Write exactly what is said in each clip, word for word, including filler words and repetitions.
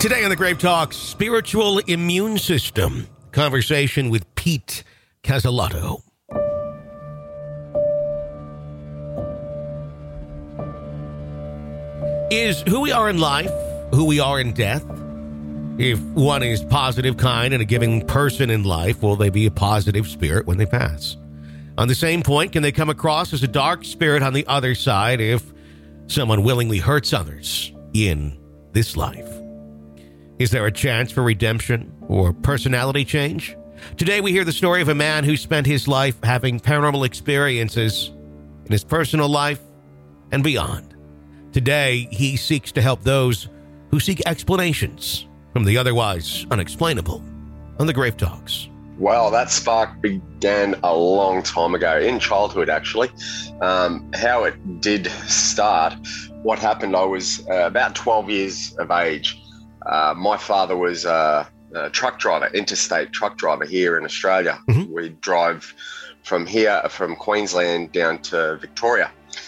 Today on the Grape Talk, spiritual immune system. Conversation with Pete Casalotto. Is who we are in life, who we are in death? If one is positive, kind, and a giving person in life, will they be a positive spirit when they pass? On the same point, can they come across as a dark spirit on the other side if someone willingly hurts others in this life? Is there a chance for redemption or personality change? Today we hear the story of a man who spent his life having paranormal experiences in his personal life and beyond. Today he seeks to help those who seek explanations from the otherwise unexplainable on the Grave Talks. Well, that spark began a long time ago, in childhood actually. Um, how it did start, what happened, I was uh, about twelve years of age. Uh, my father was uh, a truck driver, interstate truck driver here in Australia. Mm-hmm. We drive from here, from Queensland down to Victoria.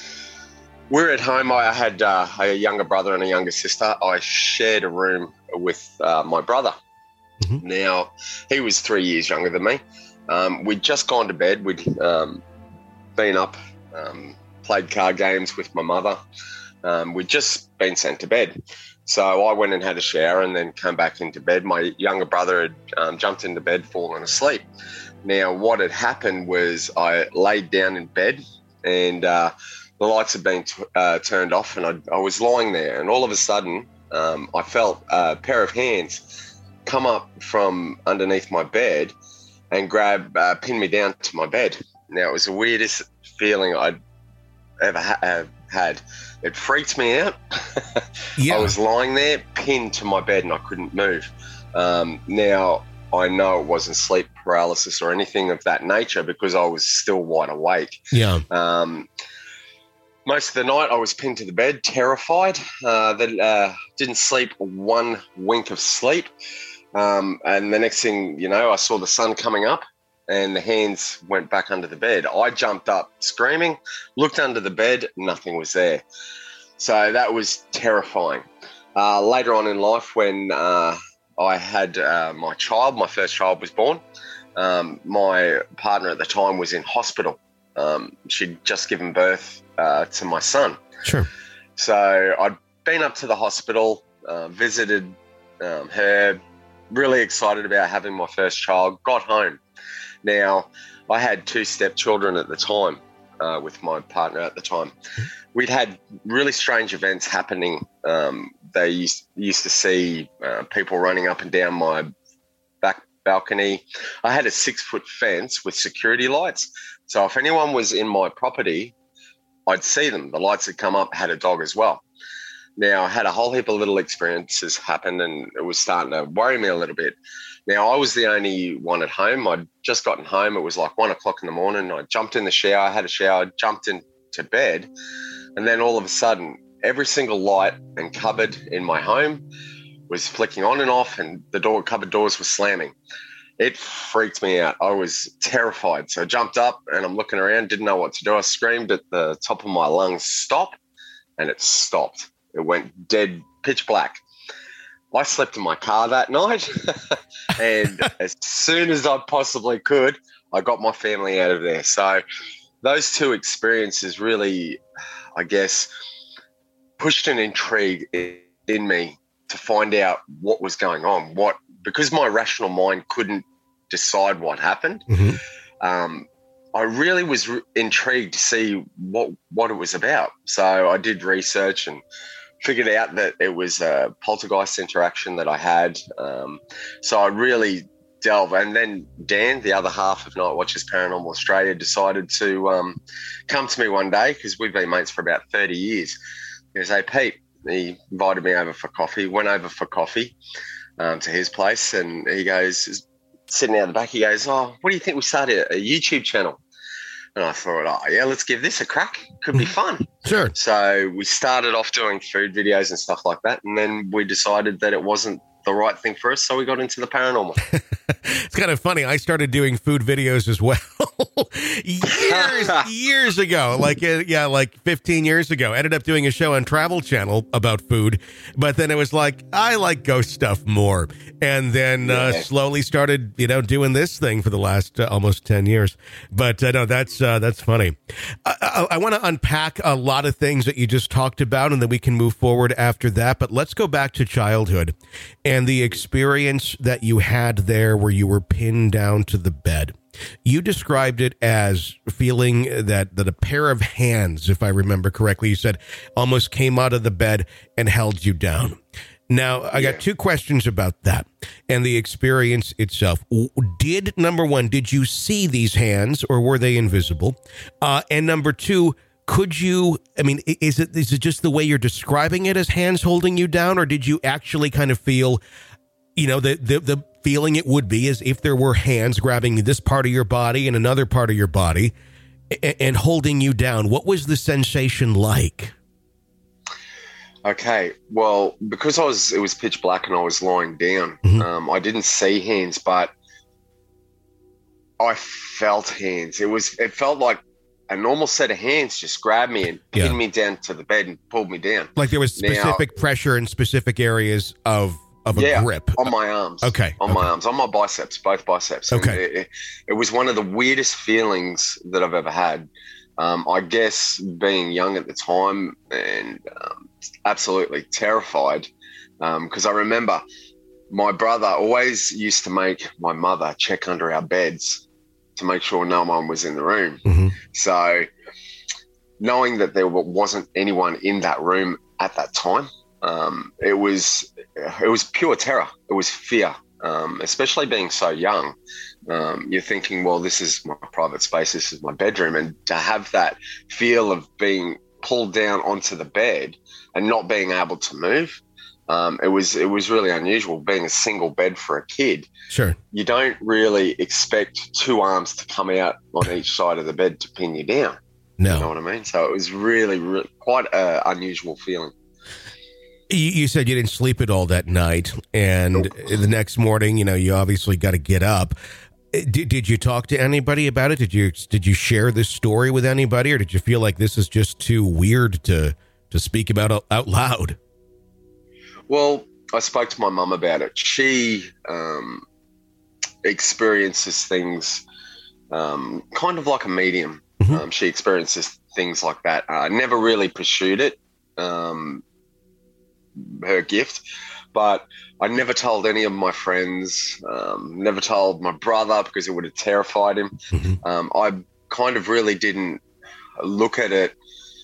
We're at home. I had uh, a younger brother and a younger sister. I shared a room with uh, my brother. Mm-hmm. Now, he was three years younger than me. Um, we'd just gone to bed. We'd um, been up, um, played card games with my mother. Um, we'd just been sent to bed. So I went and had a shower and then came back into bed. My younger brother had um, jumped into bed, fallen asleep. Now, what had happened was I laid down in bed and uh, the lights had been t- uh, turned off, and I, I was lying there. And all of a sudden, um, I felt a pair of hands come up from underneath my bed and grab, uh, pin me down to my bed. Now, it was the weirdest feeling I'd ever ha- had. It freaked me out. Yeah. I was lying there, pinned to my bed, and I couldn't move. Um, now, I know it wasn't sleep paralysis or anything of that nature because I was still wide awake. Yeah. Um, most of the night, I was pinned to the bed, terrified. Uh, that uh, didn't sleep one wink of sleep. Um, and the next thing, you know, I saw the sun coming up and the hands went back under the bed. I jumped up screaming, looked under the bed, nothing was there. So that was terrifying. Uh, later on in life, when uh, I had uh, my child, my first child was born, um, my partner at the time was in hospital. Um, she'd just given birth uh, to my son. Sure. So I'd been up to the hospital, uh, visited um, her, really excited about having my first child, got home. Now, I had two stepchildren at the time uh, with my partner at the time. We'd had really strange events happening. Um, they used, used to see uh, people running up and down my back balcony. I had a six-foot fence with security lights. So if anyone was in my property, I'd see them. The lights had come up, had a dog as well. Now, I had a whole heap of little experiences happen, and it was starting to worry me a little bit. Now, I was the only one at home. I'd just gotten home. It was like one o'clock in the morning. I jumped in the shower, I had a shower, jumped into bed, and then all of a sudden, every single light and cupboard in my home was flicking on and off, and the door cupboard doors were slamming. It freaked me out. I was terrified. So I jumped up, and I'm looking around, didn't know what to do. I screamed at the top of my lungs, "Stop," and it stopped. It went dead pitch black. I slept in my car that night, and as soon as I possibly could, I got my family out of there. So those two experiences really, I guess, pushed an intrigue in, in me to find out what was going on. What because my rational mind couldn't decide what happened. Mm-hmm. Um, I really was re- intrigued to see what what it was about. So I did research and figured out that it was a poltergeist interaction that I had. Um, so I really delved. And then Dan, the other half of Night Watchers Paranormal Australia, decided to um, come to me one day because we've been mates for about thirty years. He goes, "Hey, Pete," he invited me over for coffee, went over for coffee um, to his place. And he goes, sitting out the back, he goes, "Oh, what do you think we start a, a YouTube channel?" And I thought, oh, yeah, let's give this a crack. Could be fun. Sure. So we started off doing food videos and stuff like that. And then we decided that it wasn't the right thing for us. So we got into the paranormal. It's kind of funny. I started doing food videos as well. years, years ago, like, uh, yeah, like fifteen years ago. Ended up doing a show on Travel Channel about food, but then it was like, I like ghost stuff more. And then uh, Yeah. slowly started, you know, doing this thing for the last uh, almost ten years. But uh, no, that's uh, that's funny. I, I, I want to unpack a lot of things that you just talked about, and then we can move forward after that. But let's go back to childhood and the experience that you had there where you were pinned down to the bed. You described it as feeling that, that a pair of hands, if I remember correctly, you said almost came out of the bed and held you down. Now, I got Yeah. two questions about that and the experience itself. Did, number one, did you see these hands or were they invisible? Uh, and number two, could you, I mean, is it is it just the way you're describing it as hands holding you down, or did you actually kind of feel, you know, the, the, the feeling it would be as if there were hands grabbing this part of your body and another part of your body and, and holding you down? What was the sensation like? Okay, well, because I was, it was pitch black and I was lying down. Mhm. Um, I didn't see hands, but I felt hands. It was, it felt like a normal set of hands just grabbed me and Yeah. pinned me down to the bed and pulled me down Like there was specific pressure in specific areas of, of a Yeah, grip. on my arms. Okay, on okay. my arms, on my biceps, both biceps. And Okay. it, it, it was one of the weirdest feelings that I've ever had. Um, I guess being young at the time and um, absolutely terrified, because I remember my brother always used to make my mother check under our beds to make sure no one was in the room. Mhm. So knowing that there wasn't anyone in that room at that time, um, it was it was pure terror. It was fear, um, especially being so young. Um, you're thinking, well, this is my private space, this is my bedroom, and to have that feel of being pulled down onto the bed and not being able to move, um, it was it was really unusual. Being a single bed for a kid, Sure. you don't really expect two arms to come out on each side of the bed to pin you down. No. You know what I mean? So it was really, really quite an unusual feeling. You, you said you didn't sleep at all that night, and Nope. the next morning, you know, you obviously got to get up. Did, did you talk to anybody about it? Did you did you share this story with anybody, or did you feel like this is just too weird to to speak about out- out loud? Well, I spoke to my mum about it. She um, experiences things um, kind of like a medium. Mhm. Um, she experiences things like that. I uh, never really pursued it, um, her gift, but I never told any of my friends, um, never told my brother because it would have terrified him. Mhm. Um, I kind of really didn't look at it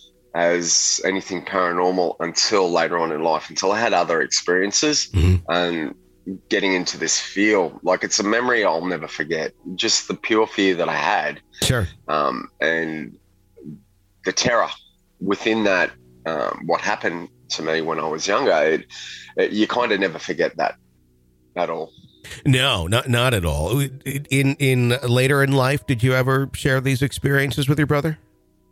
as anything paranormal until later on in life, until I had other experiences Mhm. and getting into this feel. Like, it's a memory I'll never forget. Just the pure fear that I had, Sure. um, and the terror within that, um, what happened to me when I was younger. It, it, you kind of never forget that at all. No, not not at all. In in later in life, did you ever share these experiences with your brother?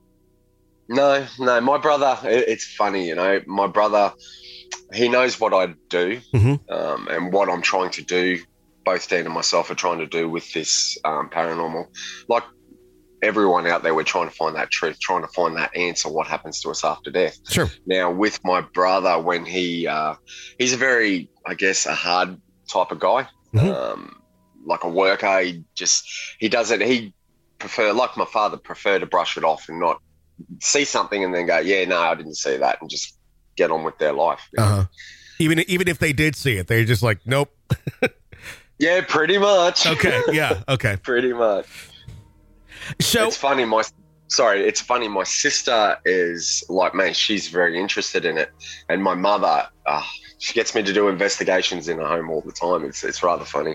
No, no, my brother, it, it's funny, you know, my brother, he knows what I do, Mhm. um, and what I'm trying to do, both Dan and myself are trying to do with this um, paranormal. Like everyone out there, we're trying to find that truth, trying to find that answer, what happens to us after death. Sure. Now, with my brother, when he, uh, he's a very, I guess, a hard type of guy, Mhm. um, like a worker. He just, he does it, he prefer, like my father, prefer to brush it off and not see something and then go, yeah, no, I didn't see that, and just get on with their life. you know? Uh huh. Even even if they did see it, they're just like, nope. Yeah, pretty much. Okay. Yeah. Okay. Pretty much. So It's funny, my sorry, it's funny. My sister is like me; she's very interested in it, and my mother, uh, she gets me to do investigations in her home all the time. It's it's rather funny.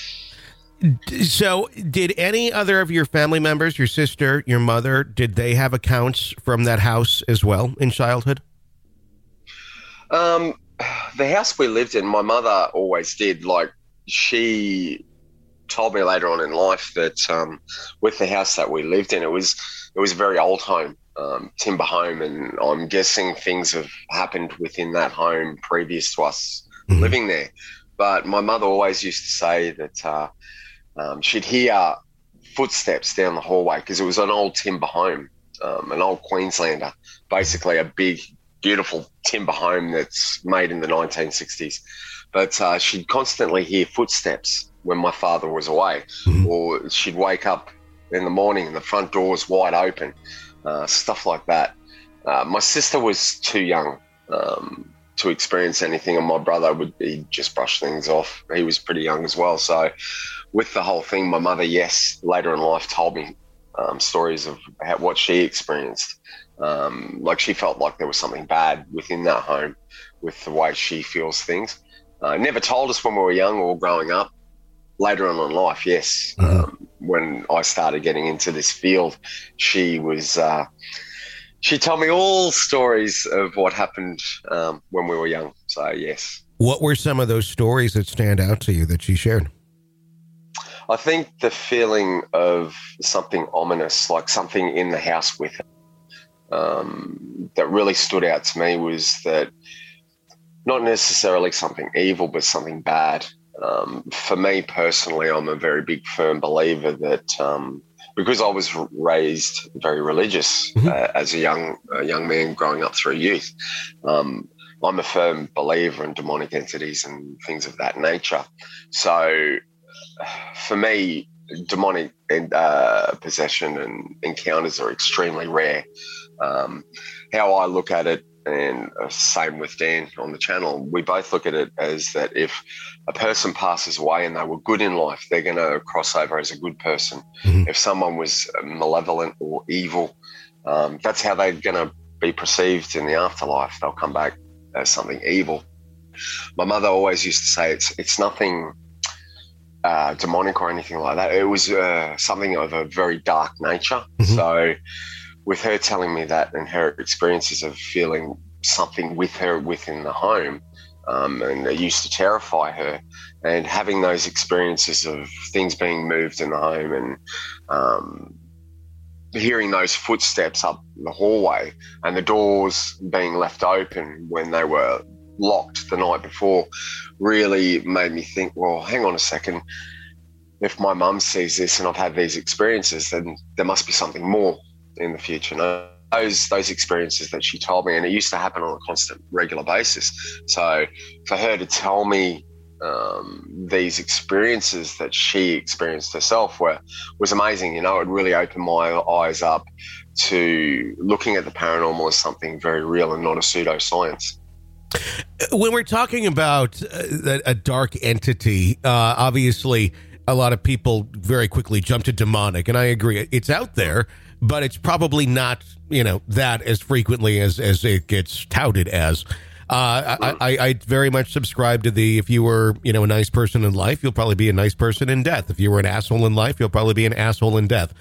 So, did any other of your family members, your sister, your mother, did they have accounts from that house as well in childhood? Um, the house we lived in, my mother always did. Like, she told me later on in life that um, with the house that we lived in, it was it was a very old home, um, timber home, and I'm guessing things have happened within that home previous to us Mhm. living there. But my mother always used to say that uh, um, she'd hear footsteps down the hallway because it was an old timber home, um, an old Queenslander, basically a big, beautiful timber home that's made in the nineteen sixties. But uh, she'd constantly hear footsteps when my father was away, mm-hmm. or she'd wake up in the morning and the front door was wide open, uh, stuff like that. Uh, my sister was too young um, to experience anything, and my brother would he just brush things off. He was pretty young as well. So with the whole thing, my mother, yes, later in life told me um, stories of how, what she experienced. Um, like she felt like there was something bad within that home with the way she feels things. Uh, never told us when we were young or growing up. Later on in life, yes. Mm-hmm. Um, when I started getting into this field, she was, uh, she told me all stories of what happened um, when we were young. So, yes. What were some of those stories that stand out to you that she shared? I think the feeling of something ominous, like something in the house with her, um, that really stood out to me was that not necessarily something evil, but something bad. Um, for me personally, I'm a very big firm believer that um, because I was raised very religious mm-hmm. uh, as a young a young man growing up through youth, um, I'm a firm believer in demonic entities and things of that nature. So for me, demonic uh, possession and encounters are extremely rare. Um, how I look at it, and same with Dan on the channel, we both look at it as that if a person passes away and they were good in life, they're going to cross over as a good person. Mm-hmm. If someone was malevolent or evil, um, that's how they're going to be perceived in the afterlife. They'll come back as something evil. My mother always used to say it's it's nothing uh, demonic or anything like that. It was uh, something of a very dark nature. Mm-hmm. So with her telling me that and her experiences of feeling something with her within the home, um, and it used to terrify her, and having those experiences of things being moved in the home and um, hearing those footsteps up the hallway and the doors being left open when they were locked the night before really made me think, well, hang on a second. If my mum sees this and I've had these experiences, then there must be something more in the future. No, those those experiences that she told me, and it used to happen on a constant, regular basis. So for her to tell me um, these experiences that she experienced herself were was amazing. You know, it really opened my eyes up to looking at the paranormal as something very real and not a pseudoscience. When we're talking about uh, a dark entity, uh, obviously a lot of people very quickly jump to demonic, and I agree, it's out there, but it's probably not, you know, that as frequently as, as it gets touted as. Uh, I, I, I very much subscribe to the, if you were, you know, a nice person in life, you'll probably be a nice person in death. If you were an asshole in life, you'll probably be an asshole in death.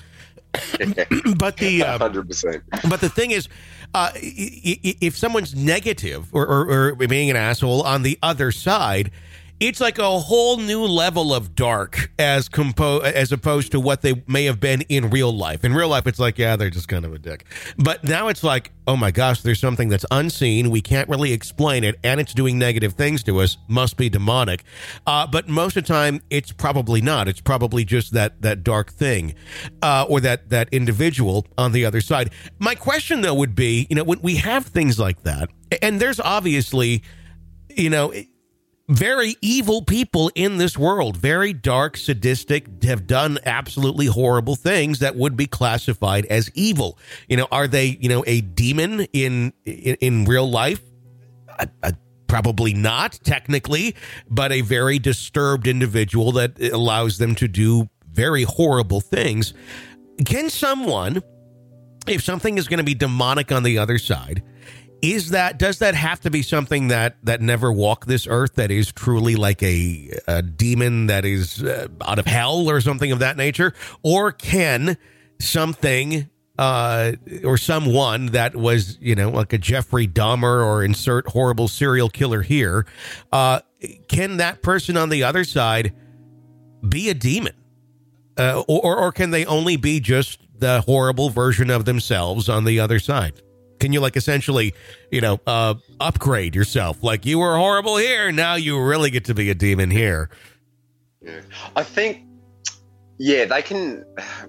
But the uh, one hundred percent. But the thing is, uh, if someone's negative or, or, or being an asshole on the other side, it's like a whole new level of dark as compo- as opposed to what they may have been in real life. In real life, it's like, yeah, they're just kind of a dick. But now it's like, oh my gosh, there's something that's unseen. We can't really explain it, and it's doing negative things to us. Must be demonic. Uh, but most of the time, it's probably not. It's probably just that that dark thing uh, or that, that individual on the other side. My question, though, would be, you know, when we have things like that, and there's obviously, you know, very evil people in this world, very dark, sadistic, have done absolutely horrible things that would be classified as evil. You know, are they, you know, a demon in in, in real life? Uh, uh, probably not, technically, but a very disturbed individual that allows them to do very horrible things. Can someone, if something is going to be demonic on the other side, Is that, does that have to be something that, that never walked this earth, that is truly like a, a demon that is uh, out of hell or something of that nature? Or can something uh, or someone that was, you know, like a Jeffrey Dahmer or insert horrible serial killer here, uh, can that person on the other side be a demon? Uh, or, or can they only be just the horrible version of themselves on the other side? Can you, like, essentially, you know, uh, upgrade yourself? Like, you were horrible here, now you really get to be a demon here. Yeah. I think Yeah, they can.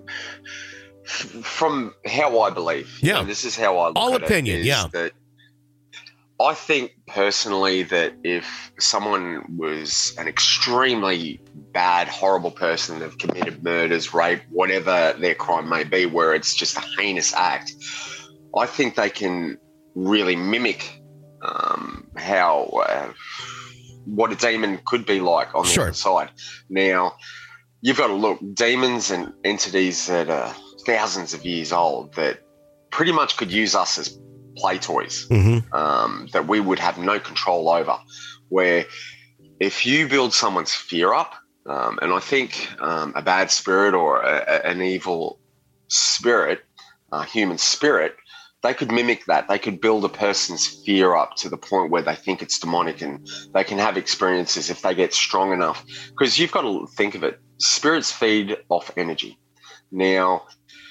From how I believe, yeah, and this is how I look all at opinion, it, is yeah. that I think personally that if someone was an extremely bad, horrible person, they've committed murders, rape, whatever their crime may be, where it's just a heinous act, I think they can really mimic um, how uh, what a demon could be like on the Sure. other side. Now, you've got to look, demons and entities that are thousands of years old that pretty much could use us as play toys, mm-hmm. um, that we would have no control over, where if you build someone's fear up, um, and I think um, a bad spirit or a, a, an evil spirit, a human spirit, they could mimic that. They could build a person's fear up to the point where they think it's demonic, and they can have experiences if they get strong enough. Because you've got to think of it, spirits feed off energy. Now,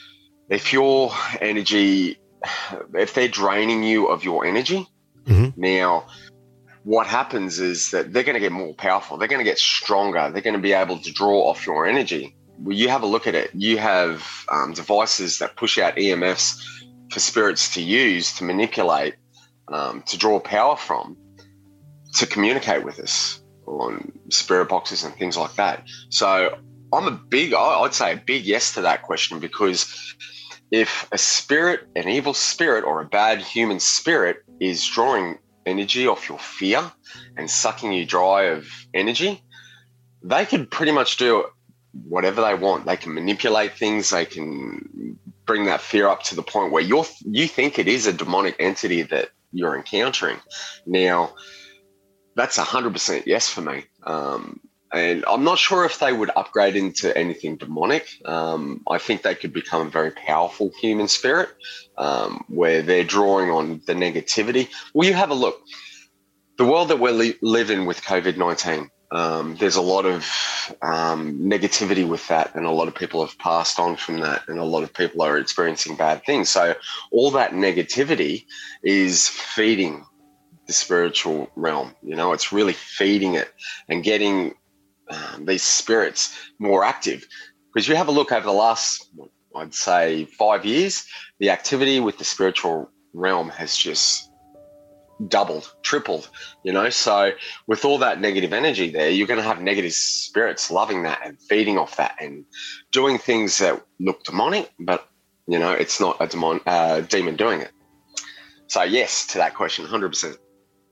if your energy, if they're draining you of your energy, mm-hmm. now what happens is that they're going to get more powerful. They're going to get stronger. They're going to be able to draw off your energy. Well, you have a look at it. You have um, devices that push out E M Fs for spirits to use, to manipulate, um, to draw power from, to communicate with us on spirit boxes and things like that. So I'm a big, I'd say a big yes to that question, because if a spirit, an evil spirit or a bad human spirit is drawing energy off your fear and sucking you dry of energy, they could pretty much do whatever they want. They can manipulate things. They can bring that fear up to the point where you're, you think it is a demonic entity that you're encountering. Now, that's one hundred percent yes for me. Um, and I'm not sure if they would upgrade into anything demonic. Um, I think they could become a very powerful human spirit, um, where they're drawing on the negativity. Well, you have a look. The world that we li- live in with COVID nineteen, um, there's a lot of um, negativity with that, and a lot of people have passed on from that, and a lot of people are experiencing bad things. So all that negativity is feeding the spiritual realm. You know, it's really feeding it and getting um, these spirits more active. Because you have a look over the last, I'd say, five years, the activity with the spiritual realm has just doubled, tripled, you know. So with all that negative energy there, you're going to have negative spirits loving that and feeding off that and doing things that look demonic, but, you know, it's not a demon, uh, demon doing it. So yes to that question, one hundred percent.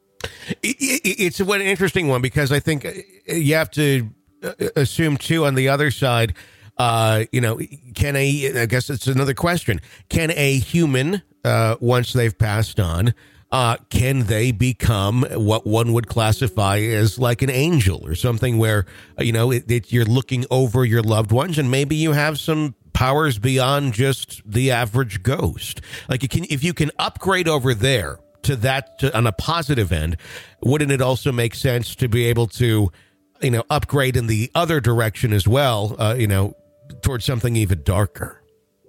It's an interesting one, because I think you have to assume too, on the other side, uh, you know, can a, I guess it's another question. Can a human, uh, once they've passed on, uh, can they become what one would classify as like an angel or something, where, you know, it, it, you're looking over your loved ones and maybe you have some powers beyond just the average ghost? Like, you can, if you can upgrade over there to that, to, on a positive end, wouldn't it also make sense to be able to, you know, upgrade in the other direction as well, uh, you know, towards something even darker?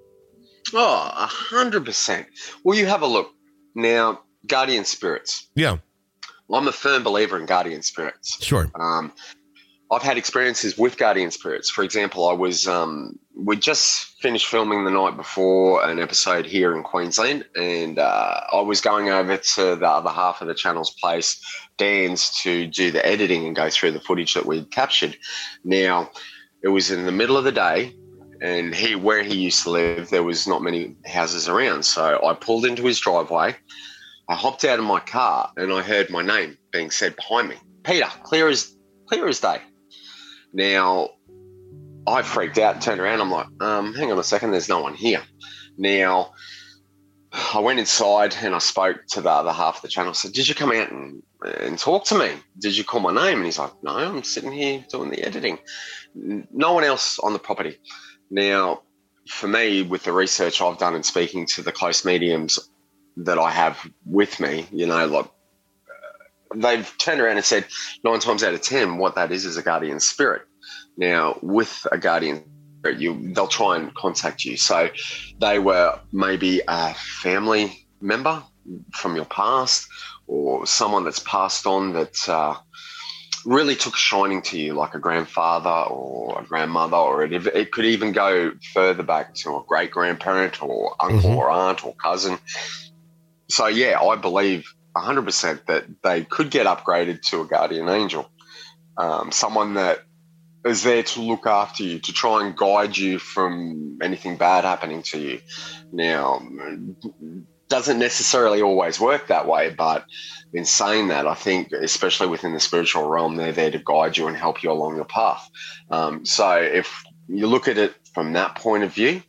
Oh, a hundred percent. Well, you have a look now, guardian spirits. Yeah. I'm a firm believer in guardian spirits. Sure. Um, I've had experiences with guardian spirits. For example, I was, um, we just finished filming the night before an episode here in Queensland, and uh, I was going over to the other half of the channel's place, Dan's, to do the editing and go through the footage that we'd captured. Now, it was in the middle of the day, and he, where he used to live, there was not many houses around. So I pulled into his driveway, I hopped out of my car, and I heard my name being said behind me. Peter, clear as, clear as day. Now, I freaked out, turned around. I'm like, um, hang on a second, there's no one here. Now, I went inside and I spoke to the other half of the channel. I said, did you come out and, and talk to me? Did you call my name? And he's like, no, I'm sitting here doing the editing. No one else on the property. Now, for me, with the research I've done and speaking to the close mediums that I have with me, you know, like, they've turned around and said nine times out of ten, what that is is a guardian spirit. Now, with a guardian spirit, you, they'll try and contact you. So they were maybe a family member from your past, or someone that's passed on that uh, really took a shining to you, like a grandfather or a grandmother, or it, it could even go further back to a great grandparent or uncle mm-hmm. or aunt or cousin. So, yeah, I believe one hundred percent that they could get upgraded to a guardian angel, um, someone that is there to look after you, to try and guide you from anything bad happening to you. Now, doesn't necessarily always work that way, but in saying that, I think, especially within the spiritual realm, they're there to guide you and help you along the path. Um, so if you look at it from that point of view,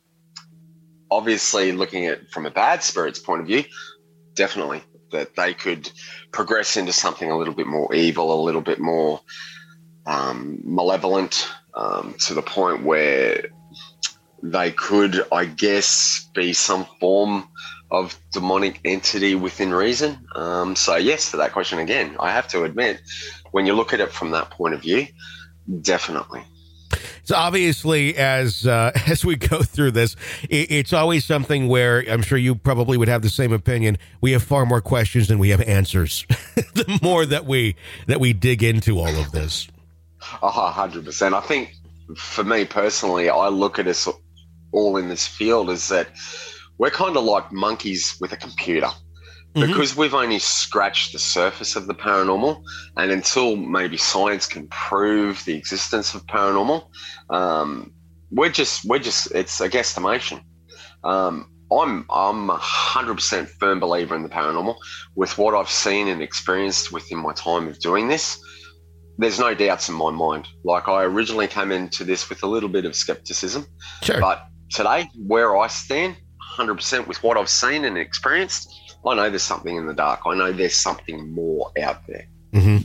obviously looking at it from a bad spirit's point of view, definitely that they could progress into something a little bit more evil, a little bit more um, malevolent, um, to the point where they could, I guess, be some form of demonic entity within reason. Um, so yes, to that question again, I have to admit, when you look at it from that point of view, definitely. So obviously, as uh, as we go through this, it, it's always something where I'm sure you probably would have the same opinion. We have far more questions than we have answers. The more that we that we dig into all of this. Oh, one hundred percent. I think for me personally, I look at us all in this field is that we're kind of like monkeys with a computer. Mm-hmm. Because we've only scratched the surface of the paranormal, and until maybe science can prove the existence of paranormal, um, we're just we're just it's a guesstimation. Um, I'm I'm a hundred percent firm believer in the paranormal. With what I've seen and experienced within my time of doing this, there's no doubts in my mind. Like, I originally came into this with a little bit of skepticism, sure. But today, where I stand, one hundred percent with what I've seen and experienced, I know there's something in the dark. I know there's something more out there. Mm-hmm.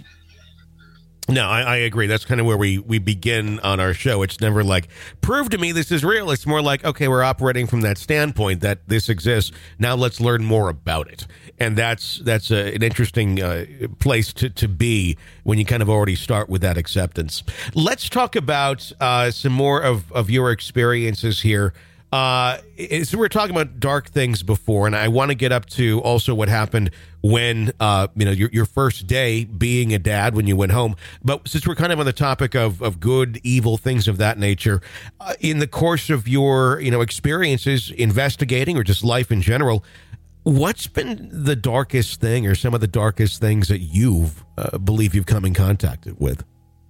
No, I, I agree. That's kind of where we, we begin on our show. It's never like, prove to me this is real. It's more like, okay, we're operating from that standpoint that this exists. Now let's learn more about it. And that's that's a, an interesting uh, place to, to be when you kind of already start with that acceptance. Let's talk about uh, some more of, of your experiences here. Uh, so we were talking about dark things before, and I want to get up to also what happened when, uh, you know, your, your first day being a dad when you went home. But since we're kind of on the topic of, of good, evil, things of that nature, uh, in the course of your, you know, experiences investigating or just life in general, what's been the darkest thing or some of the darkest things that you've uh, believe you've come in contact with?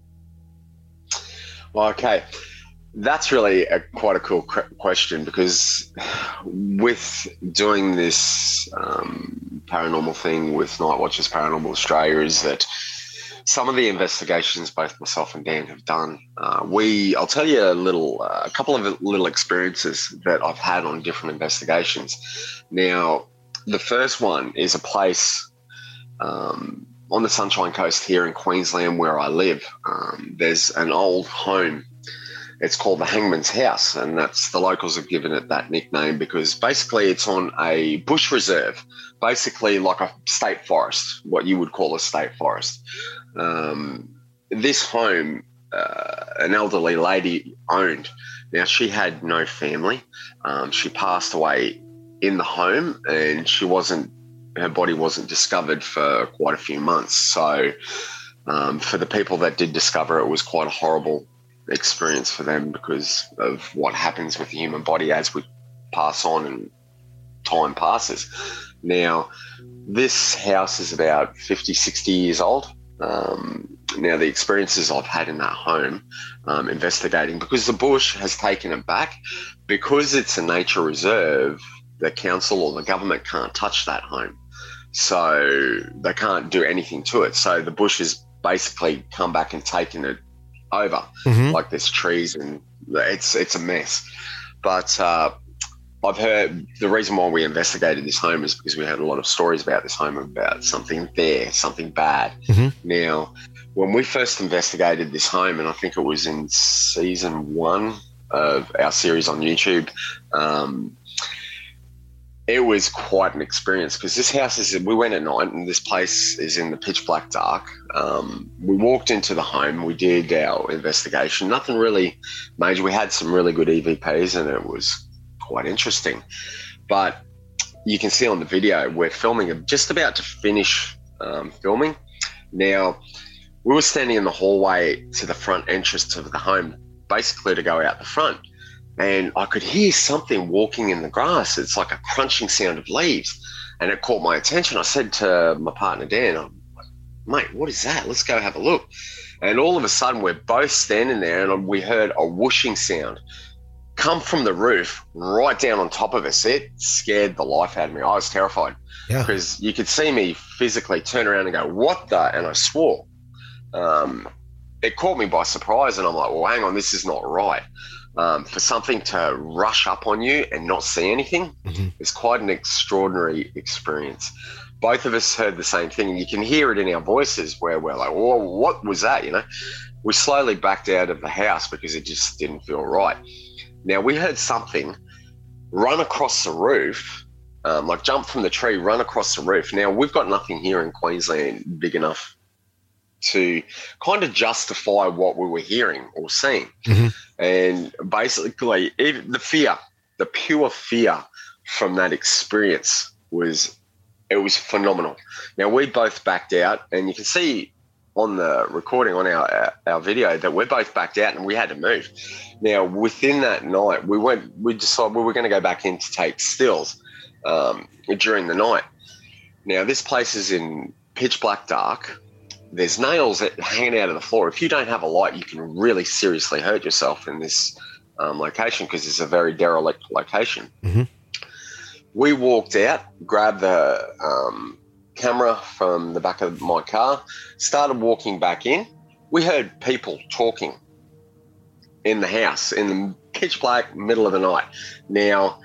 Well, okay. That's really a, quite a cool question, because with doing this um, paranormal thing with Night Watchers Paranormal Australia is that some of the investigations both myself and Dan have done, uh, we, I'll tell you a little, uh, a couple of little experiences that I've had on different investigations. Now, the first one is a place um, on the Sunshine Coast here in Queensland where I live. Um, there's an old home. It's called the Hangman's House, and that's the locals have given it that nickname because basically it's on a bush reserve, basically like a state forest, what you would call a state forest. Um, this home, uh, an elderly lady owned. Now, she had no family. Um, she passed away in the home, and she wasn't, her body wasn't discovered for quite a few months. So um, for the people that did discover it, it was quite a horrible experience for them because of what happens with the human body as we pass on and time passes. Now, this house is about fifty, sixty years old. Um, now, the experiences I've had in that home um, investigating, because the bush has taken it back, because it's a nature reserve, the council or the government can't touch that home. So they can't do anything to it. So the bush has basically come back and taken it over. Mm-hmm. Like there's trees and it's it's a mess. But uh, I've heard the reason why we investigated this home is because we had a lot of stories about this home, about something there, something bad. Mm-hmm. Now, when we first investigated this home, and I think it was in season one of our series on YouTube, um, it was quite an experience because this house is, we went at night and this place is in the pitch black dark. Um, we walked into the home, we did our investigation, nothing really major. We had some really good E V Ps and it was quite interesting. But you can see on the video, we're filming, just about to finish um, filming. Now, we were standing in the hallway to the front entrance of the home, basically to go out the front. And I could hear something walking in the grass. It's like a crunching sound of leaves. And it caught my attention. I said to my partner, Dan, I'm like, mate, what is that? Let's go have a look. And all of a sudden, we're both standing there and we heard a whooshing sound come from the roof right down on top of us. It scared the life out of me. I was terrified because yeah. you could see me physically turn around and go, what the? And I swore. Um, it caught me by surprise. And I'm like, well, hang on, this is not right. Um, for something to rush up on you and not see anything mm-hmm. is quite an extraordinary experience. Both of us heard the same thing, and you can hear it in our voices where we're like, well, what was that? You know, we slowly backed out of the house because it just didn't feel right. Now, we heard something run across the roof, um, like jump from the tree, run across the roof. Now, we've got nothing here in Queensland big enough to kind of justify what we were hearing or seeing. Mm-hmm. And basically, even the fear, the pure fear from that experience was, it was phenomenal. Now, we both backed out, and you can see on the recording on our, our, our video that we're both backed out and we had to move. Now, within that night, we went, we decided we were going to go back in to take stills um, during the night. Now, this place is in pitch black dark. There's nails that hanging out of the floor. If you don't have a light, you can really seriously hurt yourself in this um, location because it's a very derelict location. Mm-hmm. We walked out, grabbed the um, camera from the back of my car, started walking back in. We heard people talking in the house in the pitch black middle of the night. Now,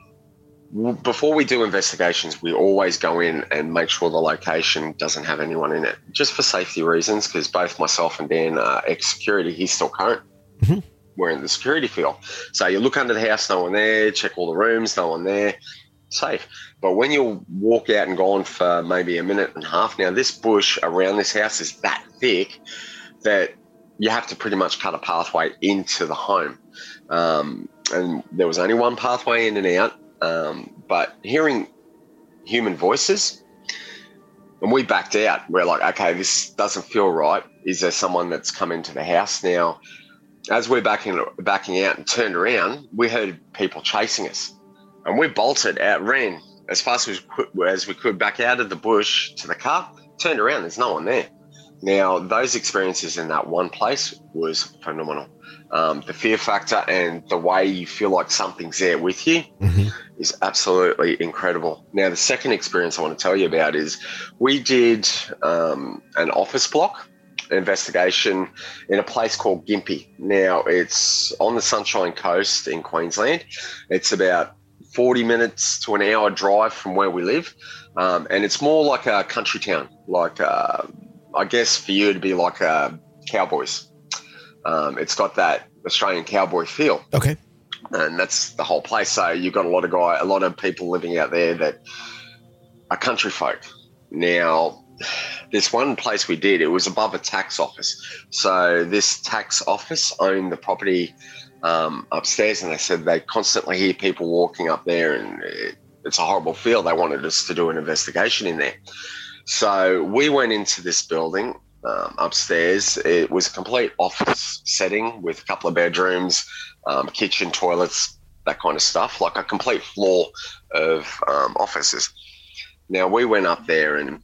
before we do investigations, we always go in and make sure the location doesn't have anyone in it, just for safety reasons, because both myself and Dan are ex-security. He's still current. Mm-hmm. We're in the security field. So you look under the house, no one there, check all the rooms, no one there, safe. But when you walk out and go on for maybe a minute and a half, now this bush around this house is that thick that you have to pretty much cut a pathway into the home. Um, and there was only one pathway in and out. Um, but hearing human voices, and we backed out. We're like, okay, this doesn't feel right. Is there someone that's come into the house? Now, as we're backing backing out and turned around, we heard people chasing us, and we bolted out, ran as fast as we could, as we could back out of the bush to the car, turned around. There's no one there. Now, those experiences in that one place was phenomenal. Um, the fear factor and the way you feel like something's there with you mm-hmm. is absolutely incredible. Now, the second experience I want to tell you about is we did um, an office block investigation in a place called Gympie. Now, it's on the Sunshine Coast in Queensland. It's about forty minutes to an hour drive from where we live, um, and it's more like a country town, like uh, I guess for you to be like a Cowboys. Um, it's got that Australian cowboy feel. Okay. And that's the whole place. So you've got a lot of guy, a lot of people living out there that are country folk. Now, this one place we did, it was above a tax office. So this tax office owned the property um, upstairs, and they said they constantly hear people walking up there, and it, it's a horrible feel. They wanted us to do an investigation in there. So we went into this building. Um, upstairs, it was a complete office setting with a couple of bedrooms, um, kitchen, toilets, that kind of stuff, like a complete floor of um, offices. Now, we went up there, and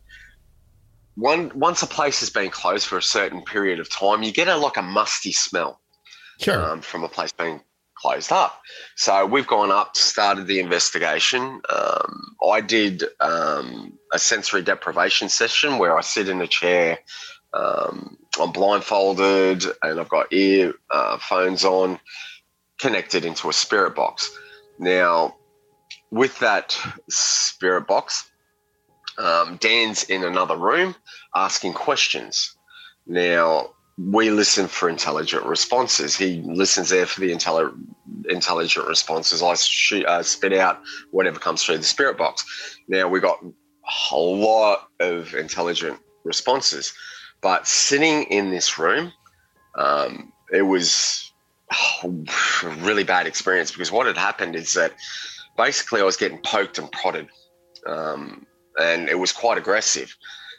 one once a place has been closed for a certain period of time, you get a like a musty smell sure. um, from a place being closed up. So we've gone up, started the investigation. Um, I did um, a sensory deprivation session where I sit in a chair. Um, I'm blindfolded and I've got ear uh, phones on, connected into a spirit box. Now, with that spirit box, um, Dan's in another room asking questions. Now, we listen for intelligent responses. He listens there for the intelli- intelligent responses. I shoot, uh, spit out whatever comes through the spirit box. Now, we got a lot of intelligent responses. But sitting in this room, um, it was oh, a really bad experience because what had happened is that basically I was getting poked and prodded, um, and it was quite aggressive.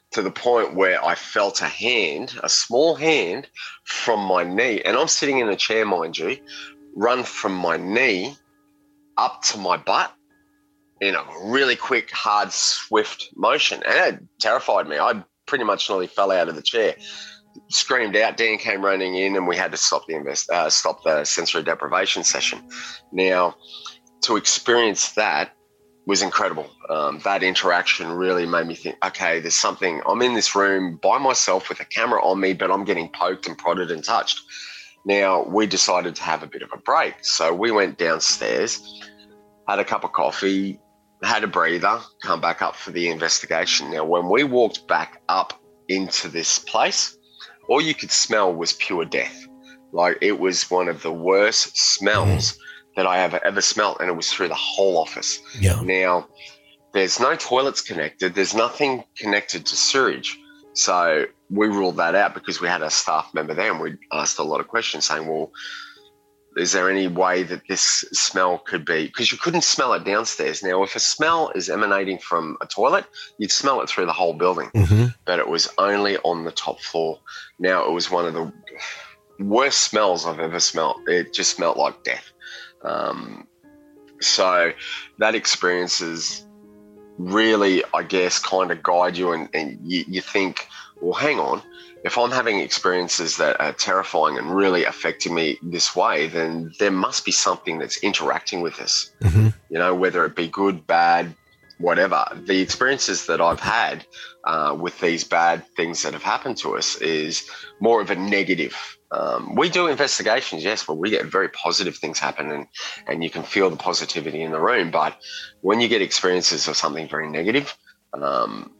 to the point where I felt a hand, a small hand from my knee, and I'm sitting in a chair, mind you, run from my knee up to my butt in a really quick, hard, swift motion. And it terrified me. I pretty much nearly fell out of the chair, screamed out. Dan came running in, and we had to stop the invest, uh, stop the sensory deprivation session. Now, to experience that was incredible. Um, that interaction really made me think, okay, there's something. I'm in this room by myself with a camera on me, but I'm getting poked and prodded and touched. Now, we decided to have a bit of a break. So we went downstairs, had a cup of coffee, had a breather, come back up for the investigation. Now, when we walked back up into this place, all you could smell was pure death. Like, it was one of the worst smells mm. that I have ever smelled, and it was through the whole office. Yeah. Now, there's no toilets connected. There's nothing connected to sewage. So we ruled that out because we had a staff member there, and we asked a lot of questions saying, well, is there any way that this smell could be? Because you couldn't smell it downstairs. Now, if a smell is emanating from a toilet, you'd smell it through the whole building. Mm-hmm. But it was only on the top floor. Now, it was one of the worst smells I've ever smelled. It just smelled like death. Um, so that experience is really, I guess, kind of guide you, and, and you, you think, well, hang on, if I'm having experiences that are terrifying and really affecting me this way, then there must be something that's interacting with us, mm-hmm. you know, whether it be good, bad, whatever. The experiences that I've had uh, with these bad things that have happened to us is more of a negative. Um, we do investigations, yes, but we get very positive things happen, and, and you can feel the positivity in the room. But when you get experiences of something very negative, um,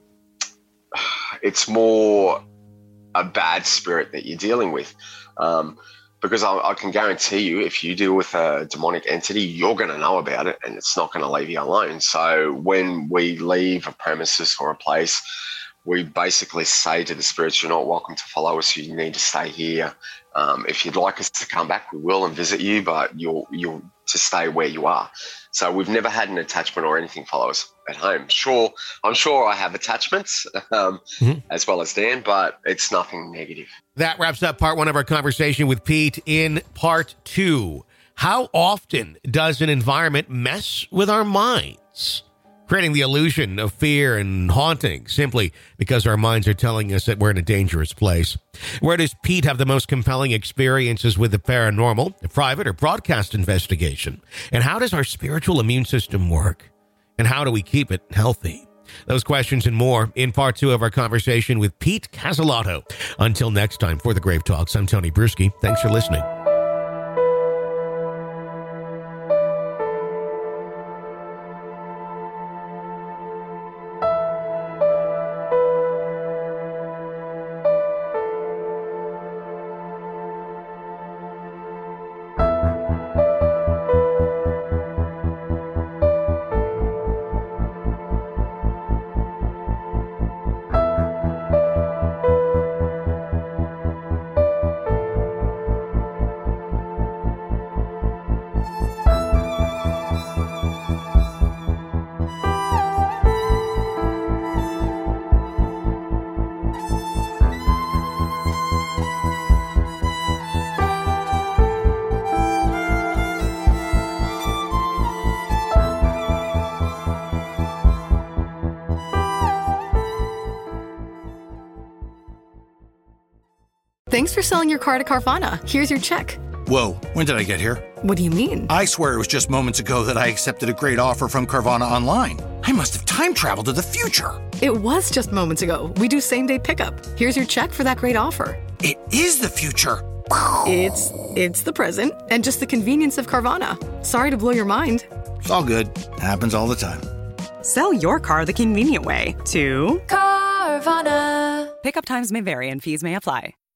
it's more a bad spirit that you're dealing with. Um, because I, I can guarantee you, if you deal with a demonic entity, you're going to know about it, and it's not going to leave you alone. So when we leave a premises or a place, we basically say to the spirits, you're not welcome to follow us. You need to stay here. Um, if you'd like us to come back, we will and visit you, but you'll you'll to stay where you are. So we've never had an attachment or anything follow us at home. Sure, I'm sure I have attachments um, mm-hmm. as well as Dan, but it's nothing negative. That wraps up part one of our conversation with Pete. In part two, how often does an environment mess with our minds, creating the illusion of fear and haunting simply because our minds are telling us that we're in a dangerous place? Where does Pete have the most compelling experiences with the paranormal, a private or broadcast investigation? And how does our spiritual immune system work? And how do we keep it healthy? Those questions and more in part two of our conversation with Pete Cazzolato. Until next time, for the Grave Talks, I'm Tony Bruschi. Thanks for listening. Thanks for selling your car to Carvana. Here's your check. Whoa, when did I get here? What do you mean? I swear it was just moments ago that I accepted a great offer from Carvana online. I must have time traveled to the future. It was just moments ago. We do same-day pickup. Here's your check for that great offer. It is the future. It's it's the present, and just the convenience of Carvana. Sorry to blow your mind. It's all good. Happens all the time. Sell your car the convenient way to Carvana. Pickup times may vary and fees may apply.